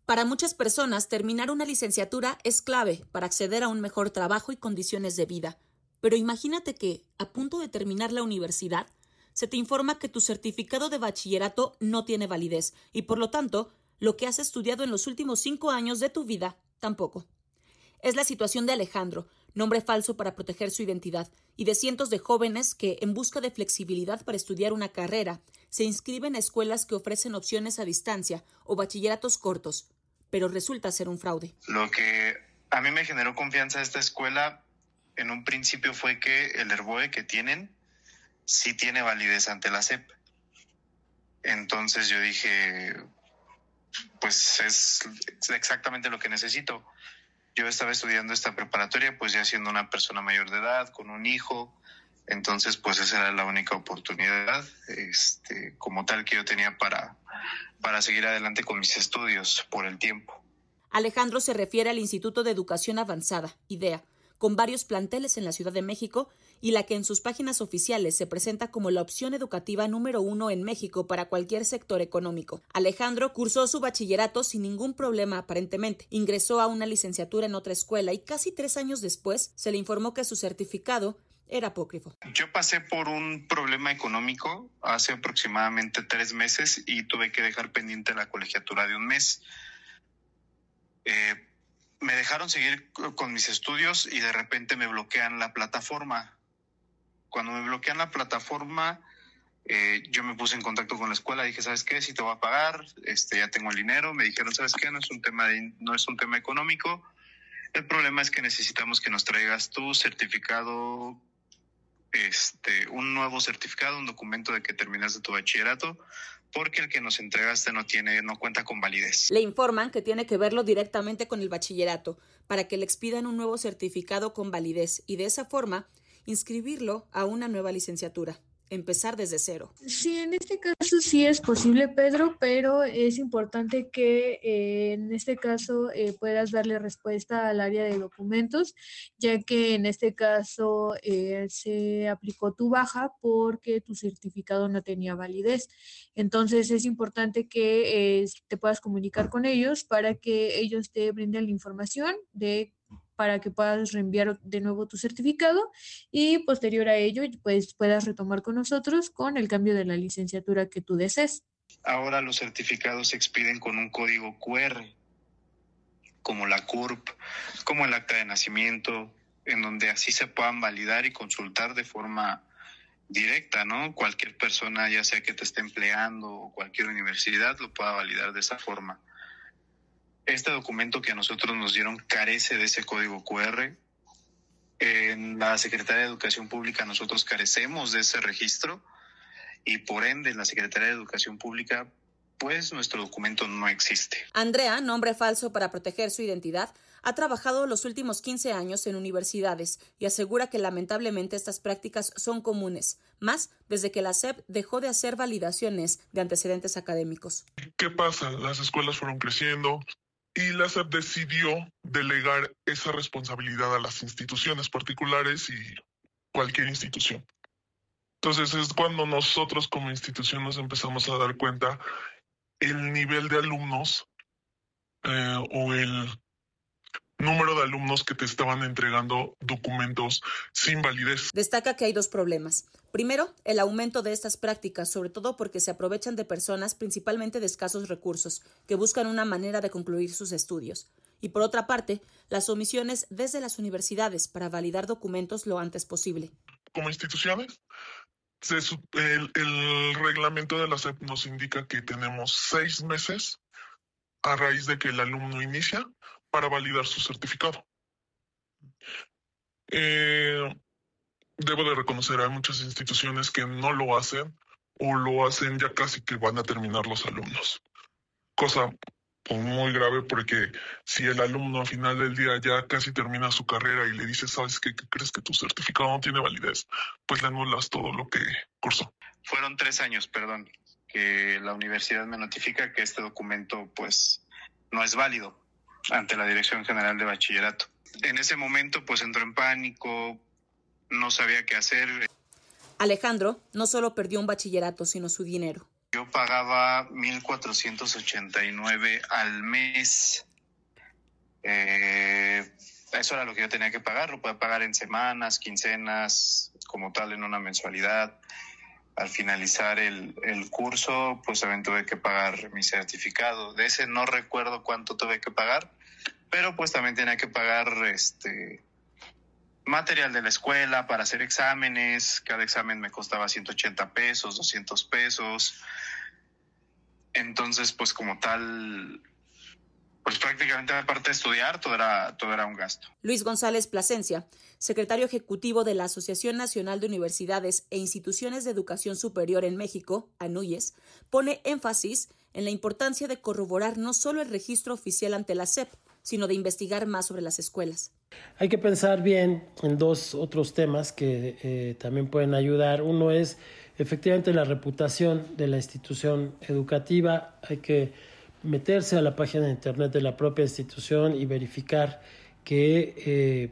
Para muchas personas, terminar una licenciatura es clave para acceder a un mejor trabajo y condiciones de vida. Pero imagínate que, a punto de terminar la universidad, se te informa que tu certificado de bachillerato no tiene validez y, por lo tanto, lo que has estudiado en los últimos 5 años de tu vida tampoco. Es la situación de Alejandro, nombre falso para proteger su identidad, y de cientos de jóvenes que, en busca de flexibilidad para estudiar una carrera, se inscriben a escuelas que ofrecen opciones a distancia o bachilleratos cortos, pero resulta ser un fraude. Lo que a mí me generó confianza esta escuela en un principio fue que el RBOE que tienen sí tiene validez ante la SEP. Entonces yo dije, pues es exactamente lo que necesito. Yo estaba estudiando esta preparatoria pues ya siendo una persona mayor de edad, con un hijo, entonces pues esa era la única oportunidad como tal que yo tenía para seguir adelante con mis estudios por el tiempo. Alejandro se refiere al Instituto de Educación Avanzada, IDEA, con varios planteles en la Ciudad de México y la que en sus páginas oficiales se presenta como la opción educativa número 1 en México para cualquier sector económico. Alejandro cursó su bachillerato sin ningún problema aparentemente. Ingresó a una licenciatura en otra escuela y casi 3 años después se le informó que su certificado era apócrifo. Yo pasé por un problema económico hace aproximadamente 3 meses y tuve que dejar pendiente la colegiatura de un mes. Me dejaron seguir con mis estudios y de repente me bloquean la plataforma. Cuando me bloquean la plataforma, yo me puse en contacto con la escuela, dije, ¿sabes qué? Si te voy a pagar, ya tengo el dinero. Me dijeron, ¿sabes qué? No es un tema económico. El problema es que necesitamos que nos traigas tu certificado, un nuevo certificado, un documento de que terminaste tu bachillerato, porque el que nos entregaste no cuenta con validez. Le informan que tiene que verlo directamente con el bachillerato para que le expidan un nuevo certificado con validez y de esa forma inscribirlo a una nueva licenciatura. Empezar desde cero. Sí, en este caso sí es posible, Pedro, pero es importante que en este caso puedas darle respuesta al área de documentos, ya que en este caso se aplicó tu baja porque tu certificado no tenía validez. Entonces es importante que te puedas comunicar con ellos para que ellos te brinden la información para que puedas reenviar de nuevo tu certificado y posterior a ello pues puedas retomar con nosotros con el cambio de la licenciatura que tú desees. Ahora los certificados se expiden con un código QR, como la CURP, como el acta de nacimiento, en donde así se puedan validar y consultar de forma directa, ¿no? Cualquier persona, ya sea que te esté empleando o cualquier universidad, lo pueda validar de esa forma. Este documento que a nosotros nos dieron carece de ese código QR. En la Secretaría de Educación Pública nosotros carecemos de ese registro y por ende en la Secretaría de Educación Pública pues nuestro documento no existe. Andrea, nombre falso para proteger su identidad, ha trabajado los últimos 15 años en universidades y asegura que lamentablemente estas prácticas son comunes, más desde que la SEP dejó de hacer validaciones de antecedentes académicos. ¿Qué pasa? Las escuelas fueron creciendo y la SEP decidió delegar esa responsabilidad a las instituciones particulares y cualquier institución. Entonces es cuando nosotros como institución nos empezamos a dar cuenta el nivel de alumnos o el número de alumnos que te estaban entregando documentos sin validez. Destaca que hay 2 problemas. Primero, el aumento de estas prácticas, sobre todo porque se aprovechan de personas principalmente de escasos recursos, que buscan una manera de concluir sus estudios. Y por otra parte, las omisiones desde las universidades para validar documentos lo antes posible. Como instituciones, el reglamento de la SEP nos indica que tenemos 6 meses a raíz de que el alumno inicia para validar su certificado. Debo de reconocer, hay muchas instituciones que no lo hacen o lo hacen ya casi que van a terminar los alumnos. Cosa pues, muy grave porque si el alumno al final del día ya casi termina su carrera y le dices, ¿sabes qué? ¿Qué crees que tu certificado no tiene validez? Pues le anulas todo lo que cursó. Fueron 3 años, que la universidad me notifica que este documento pues no es válido ante la Dirección General de Bachillerato. En ese momento pues entró en pánico, no sabía qué hacer. Alejandro no solo perdió un bachillerato, sino su dinero. Yo pagaba 1,489 al mes. Eso era lo que yo tenía que pagar. Lo podía pagar en semanas, quincenas, como tal, en una mensualidad. Al finalizar el curso, pues también tuve que pagar mi certificado. De ese no recuerdo cuánto tuve que pagar, pero pues también tenía que pagar material de la escuela para hacer exámenes. Cada examen me costaba 180 pesos, 200 pesos. Entonces, pues como tal, pues prácticamente aparte de estudiar, todo era un gasto. Luis González Plasencia, secretario ejecutivo de la Asociación Nacional de Universidades e Instituciones de Educación Superior en México, ANUYES, pone énfasis en la importancia de corroborar no solo el registro oficial ante la SEP, sino de investigar más sobre las escuelas. Hay que pensar bien en dos otros temas que también pueden ayudar. Uno es efectivamente la reputación de la institución educativa. Hay que meterse a la página de internet de la propia institución y verificar que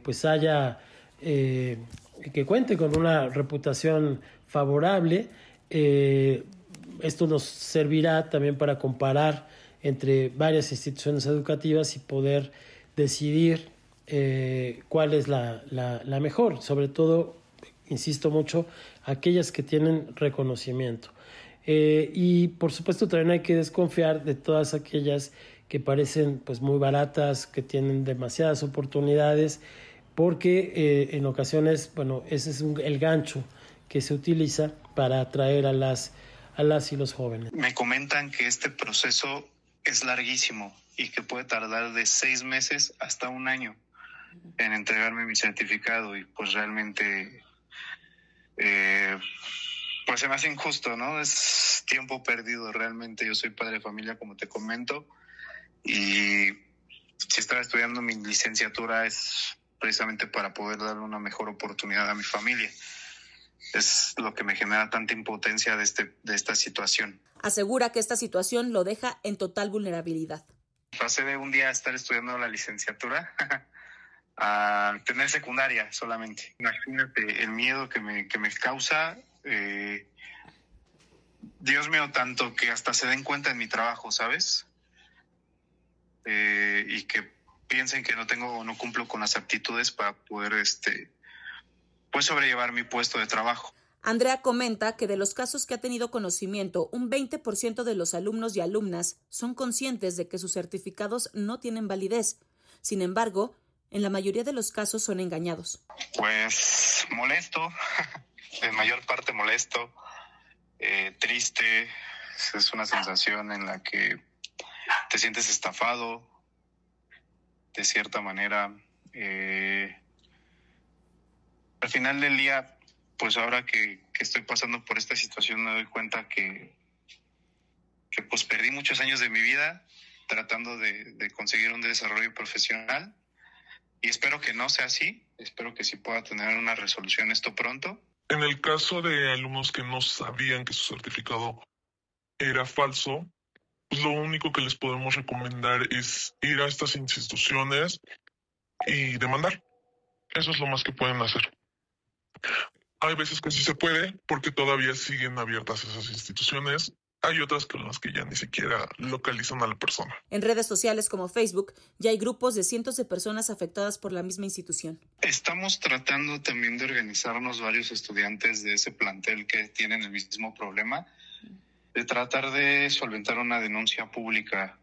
que cuente con una reputación favorable. Esto nos servirá también para comparar entre varias instituciones educativas y poder decidir cuál es la mejor, sobre todo, insisto mucho, aquellas que tienen reconocimiento. Y por supuesto también hay que desconfiar de todas aquellas que parecen pues muy baratas, que tienen demasiadas oportunidades, porque en ocasiones, bueno, ese es el gancho que se utiliza para atraer a las y los jóvenes. Me comentan que este proceso es larguísimo y que puede tardar de 6 meses hasta 1 año en entregarme mi certificado, y pues realmente pues se me hace injusto, ¿no? Es tiempo perdido realmente. Yo soy padre de familia, como te comento, y si estaba estudiando mi licenciatura es precisamente para poder darle una mejor oportunidad a mi familia. Es lo que me genera tanta impotencia de esta situación. Asegura que esta situación lo deja en total vulnerabilidad. Pasé de un día a estar estudiando la licenciatura a tener secundaria solamente. Imagínate el miedo que me causa. Dios mío, tanto que hasta se den cuenta en mi trabajo, ¿sabes? Y que piensen que no cumplo con las aptitudes para poder pues sobrellevar mi puesto de trabajo. Andrea comenta que de los casos que ha tenido conocimiento, un 20% de los alumnos y alumnas son conscientes de que sus certificados no tienen validez. Sin embargo, en la mayoría de los casos son engañados. Pues molesto, en mayor parte molesto, triste. Es una sensación en la que te sientes estafado, de cierta manera. Al final del día, pues ahora que estoy pasando por esta situación, me doy cuenta que pues perdí muchos años de mi vida tratando de conseguir un desarrollo profesional, y espero que no sea así. Espero que sí pueda tener una resolución esto pronto. En el caso de alumnos que no sabían que su certificado era falso, pues lo único que les podemos recomendar es ir a estas instituciones y demandar. Eso es lo más que pueden hacer. Hay veces que sí se puede, porque todavía siguen abiertas esas instituciones. Hay otras con las que ya ni siquiera localizan a la persona. En redes sociales como Facebook ya hay grupos de cientos de personas afectadas por la misma institución. Estamos tratando también de organizarnos varios estudiantes de ese plantel que tienen el mismo problema, de tratar de solventar una denuncia pública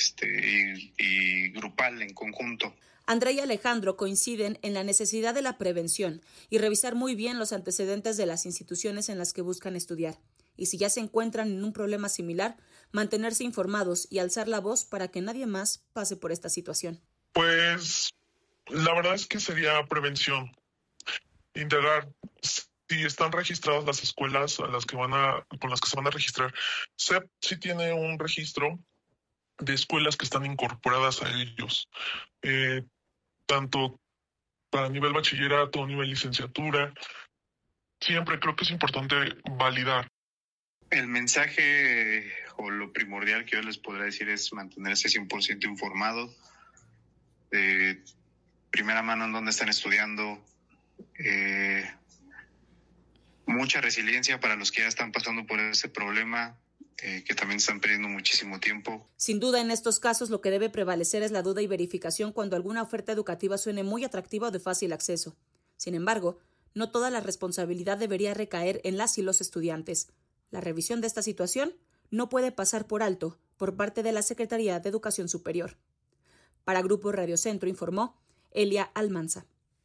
y grupal en conjunto. Andrea y Alejandro coinciden en la necesidad de la prevención y revisar muy bien los antecedentes de las instituciones en las que buscan estudiar. Y si ya se encuentran en un problema similar, mantenerse informados y alzar la voz para que nadie más pase por esta situación. Pues la verdad es que sería prevención. Integrar, si están registradas las escuelas con las que se van a registrar, SEP sí tiene un registro de escuelas que están incorporadas a ellos, tanto para nivel bachillerato, nivel licenciatura. Siempre creo que es importante validar. El mensaje o lo primordial que yo les podría decir es mantenerse 100% informado, de primera mano en dónde están estudiando, mucha resiliencia para los que ya están pasando por ese problema, que también están perdiendo muchísimo tiempo. Sin duda, en estos casos lo que debe prevalecer es la duda y verificación cuando alguna oferta educativa suene muy atractiva o de fácil acceso. Sin embargo, no toda la responsabilidad debería recaer en las y los estudiantes. La revisión de esta situación no puede pasar por alto por parte de la Secretaría de Educación Superior. Para Grupo Radio Centro informó Elia Almanza.